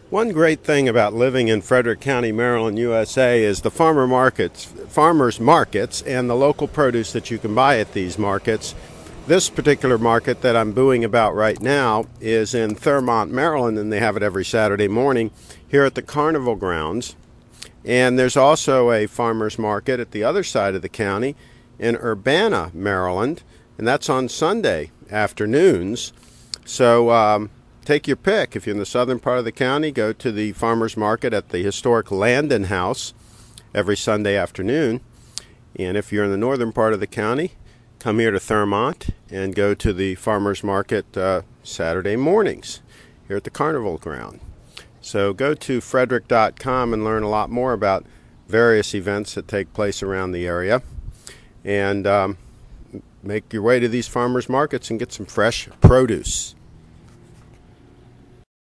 One great thing about living in Frederick County, Maryland, USA is the farmers markets, and the local produce that you can buy at these markets. This particular market that I'm booing about right now is in Thurmont, Maryland, and they have it every Saturday morning here at the Carnival Grounds. And there's also a farmers market at the other side of the county in Urbana, Maryland, and that's on Sunday afternoons. So take your pick. If you're in the southern part of the county, go to the farmers market at the historic Landon House every Sunday afternoon. And if you're in the northern part of the county, come here to Thurmont and go to the farmers market Saturday mornings here at the Carnival Ground. So go to frederick.com and learn a lot more about various events that take place around the area. And make your way to these farmers markets and get some fresh produce.